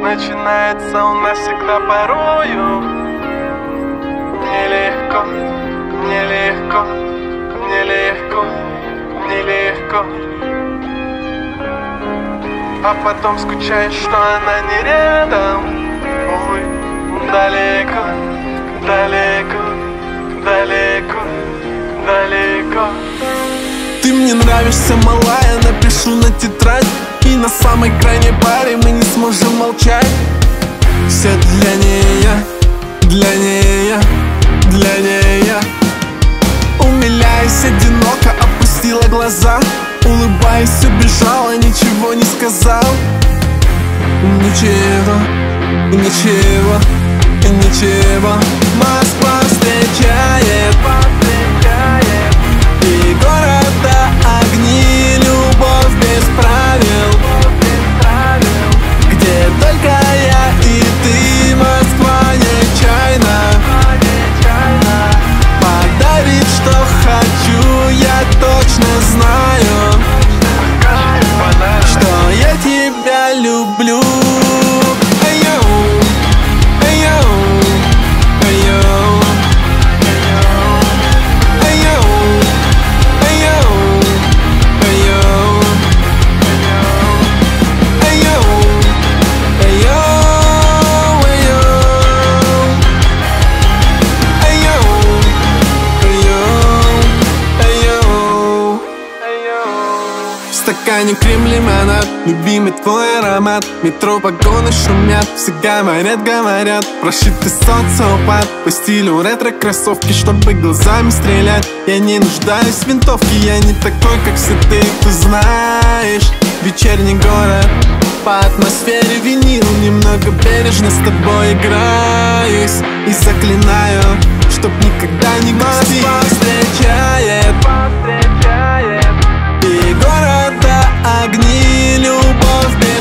начинается у нас всегда порою. Нелегко, нелегко, нелегко, нелегко. А потом скучаешь, что она не рядом. Увы, далеко, далеко, далеко, далеко. Ты мне нравишься, малая, напишу на тетрадь. И на самой крайней паре мы не сможем молчать. Все для нее, для нее, для нее. Умиляясь одиноко, опустила глаза. Улыбаясь, убежала, ничего не сказал. Ничего, ничего, ничего. Москва встречает, и города огни, любовь без правил, где только я и ты. Москва нечаянно подарит, что хочу. Я точно знаю, что я тебя люблю. В стакане крем лимонад, любимый твой аромат. Метро вагоны шумят, все говорят, говорят. Прошитый социопат, по стилю ретро-кроссовки, чтобы глазами стрелять. Я не нуждаюсь в винтовке, я не такой, как все ты знаешь. Вечерний город, по атмосфере винил. Немного бережно с тобой играюсь и заклинаю, чтоб никогда не грустить. Москва встречает, и города огни, любовь без